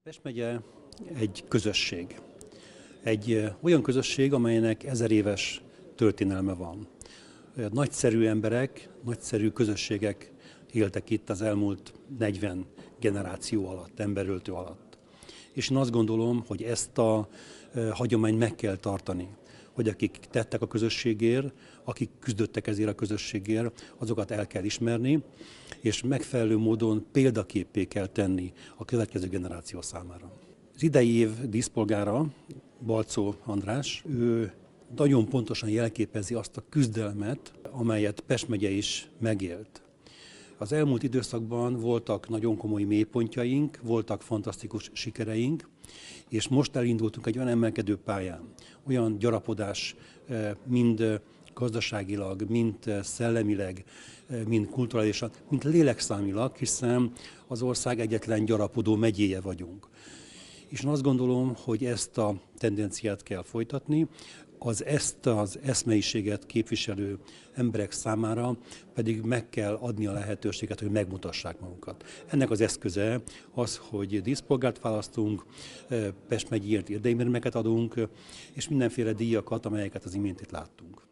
Pest megye egy közösség. Egy olyan közösség, amelynek 1000 éves történelme van. Nagyszerű emberek, nagyszerű közösségek éltek itt az elmúlt 40 generáció alatt, emberöltő alatt. És én azt gondolom, hogy ezt a hagyományt meg kell tartani, hogy akik tettek a közösségért, akik küzdöttek ezért a közösségért, azokat el kell ismerni, és megfelelő módon példaképpé kell tenni a következő generáció számára. Az idei év díszpolgára, Balczó András, ő nagyon pontosan jelképezi azt a küzdelmet, amelyet Pest megye is megélt. Az elmúlt időszakban voltak nagyon komoly mélypontjaink, voltak fantasztikus sikereink, és most elindultunk egy olyan emelkedő pályán, olyan gyarapodás mind gazdaságilag, mind szellemileg, mind kulturálisan, mind lélekszámilag, hiszen az ország egyetlen gyarapodó megyéje vagyunk. És én azt gondolom, hogy ezt a tendenciát kell folytatni, ezt az eszmeiséget képviselő emberek számára pedig meg kell adni a lehetőséget, hogy megmutassák magukat. Ennek az eszköze az, hogy díszpolgárt választunk, Pest megyéért érdemérmeket adunk, és mindenféle díjakat, amelyeket az imént itt láttunk.